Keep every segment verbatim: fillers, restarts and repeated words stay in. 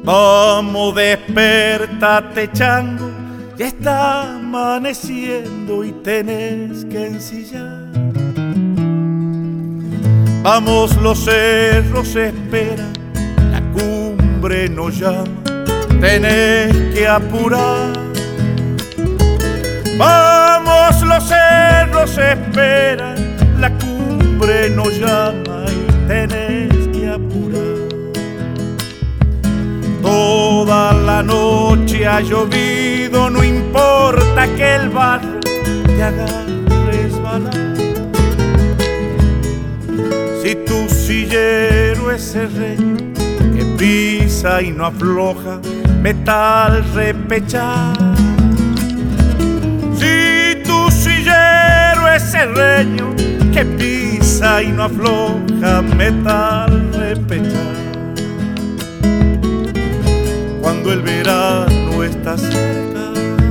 Vamos, despertate, chango, ya está amaneciendo y tenés que ensillar. Vamos, los cerros esperan, la cumbre nos llama, tenés que apurar. Vamos, los cerros esperan, la cumbre nos llama y tenés que apurar. Toda la noche ha llovido, no importa que el barro te haga resbalar. Si tu sillero es serreño que pisa y no afloja, metal repechar. Si tu sillero es serreño que pisa y no afloja, metal repechar. Cuando el verano está cerca,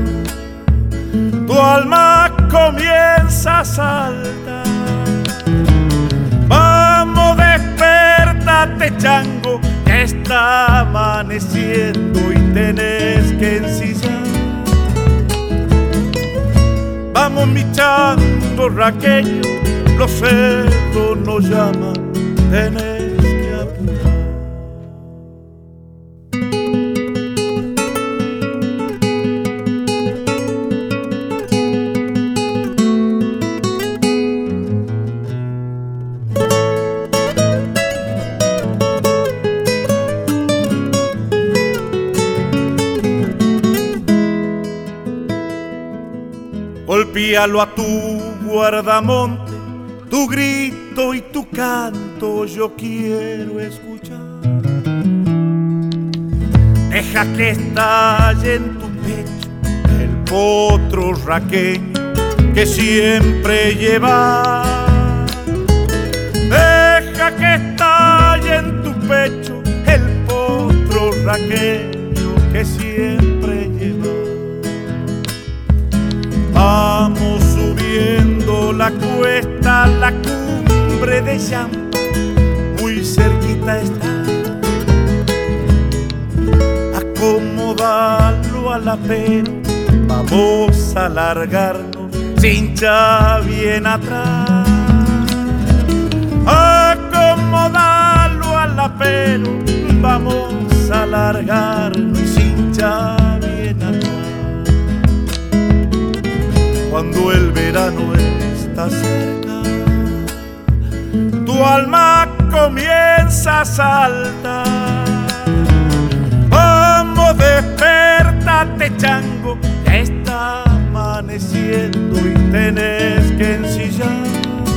tu alma comienza a saltar. Vamos, despertate, chango, que está amaneciendo y tenés que ensillar. Vamos, mi chango raqueño, los cerros nos llaman, tenés que apurar. Golpíalo a tu guardamonte, tu grito y tu canto yo quiero escuchar. Deja que estalle en tu pecho el potro raqueño que siempre llevas. Deja que estalle en tu pecho el potro raqueño que siempre llevas. Vamos subiendo la cuesta, la cumbre de Champa, muy cerquita está. Acomodalo al apero, vamos a largarnos, cincha bien atrás. Acomodalo al apero, vamos a largarnos, cincha bien atrás. Cuando el verano está cerca, tu alma comienza a saltar. Vamos, despertate, chango, ya está amaneciendo y tenés que ensillar.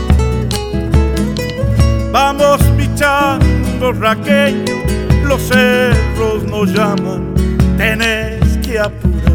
Vamos, mi chango raqueño, los cerros nos llaman, tenés que apurar.